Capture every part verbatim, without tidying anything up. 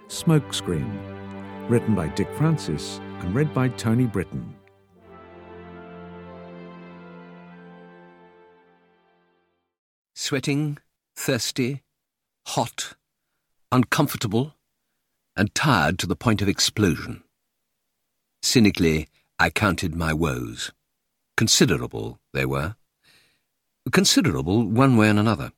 Smokescreen, written by Dick Francis and read by Tony Britton. Sweating, thirsty, hot, uncomfortable, and tired to the point of explosion. Cynically, I counted my woes. Considerable they were. Considerable one way and another.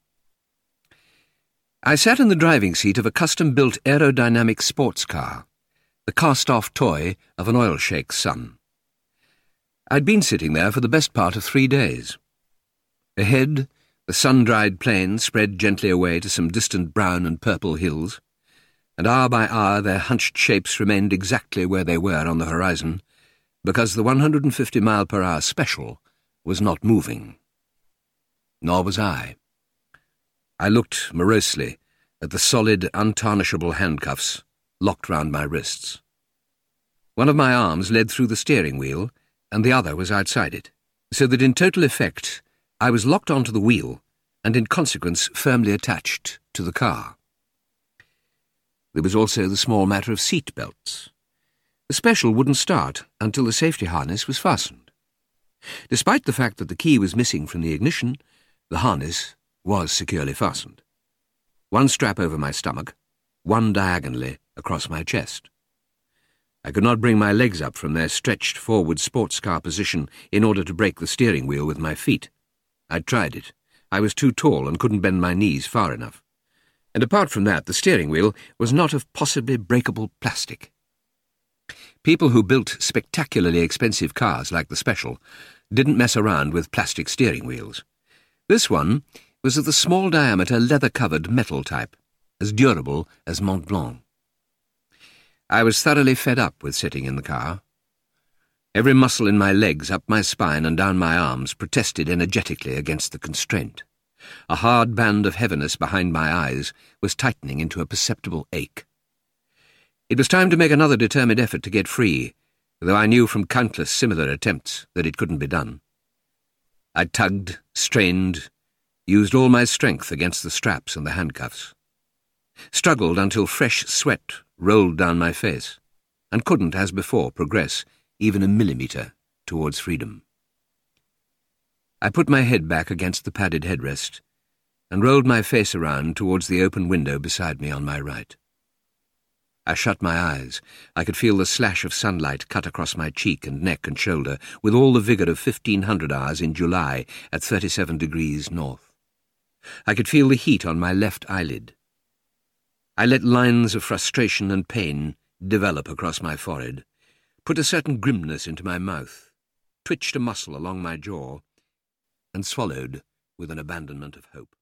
I sat in the driving seat of a custom-built aerodynamic sports car, the cast-off toy of an oil sheikh's son. I'd been sitting there for the best part of three days. Ahead, the sun-dried plains spread gently away to some distant brown and purple hills, and hour by hour their hunched shapes remained exactly where they were on the horizon, because the one hundred fifty mile per hour special was not moving. Nor was I. I looked morosely at the solid, untarnishable handcuffs locked round my wrists. One of my arms led through the steering wheel, and the other was outside it, so that in total effect I was locked onto the wheel and in consequence firmly attached to the car. There was also the small matter of seat belts. The special wouldn't start until the safety harness was fastened. Despite the fact that the key was missing from the ignition, the harness was securely fastened. One strap over my stomach, one diagonally across my chest. I could not bring my legs up from their stretched forward sports car position in order to break the steering wheel with my feet. I'd tried it. I was too tall and couldn't bend my knees far enough. And apart from that, the steering wheel was not of possibly breakable plastic. People who built spectacularly expensive cars like the Special didn't mess around with plastic steering wheels. This one was of the small-diameter, leather-covered metal type, as durable as Mont Blanc. I was thoroughly fed up with sitting in the car. Every muscle in my legs, up my spine and down my arms, protested energetically against the constraint. A hard band of heaviness behind my eyes was tightening into a perceptible ache. It was time to make another determined effort to get free, though I knew from countless similar attempts that it couldn't be done. I tugged, strained, used all my strength against the straps and the handcuffs, struggled until fresh sweat rolled down my face, and couldn't, as before, progress even a millimetre towards freedom. I put my head back against the padded headrest and rolled my face around towards the open window beside me on my right. I shut my eyes. I could feel the slash of sunlight cut across my cheek and neck and shoulder with all the vigour of fifteen hundred hours in July at thirty-seven degrees north. I could feel the heat on my left eyelid. I let lines of frustration and pain develop across my forehead, put a certain grimness into my mouth, twitched a muscle along my jaw, and swallowed with an abandonment of hope.